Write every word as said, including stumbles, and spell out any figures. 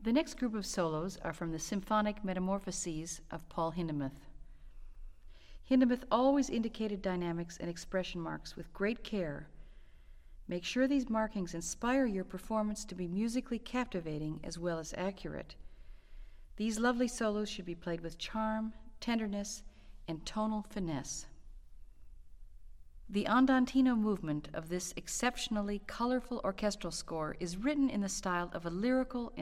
The next group of solos are from the Symphonic Metamorphoses of Paul Hindemith. Hindemith always indicated dynamics and expression marks with great care. Make sure these markings inspire your performance to be musically captivating as well as accurate. These lovely solos should be played with charm, tenderness, and tonal finesse. The andantino movement of this exceptionally colorful orchestral score is written in the style of a lyrical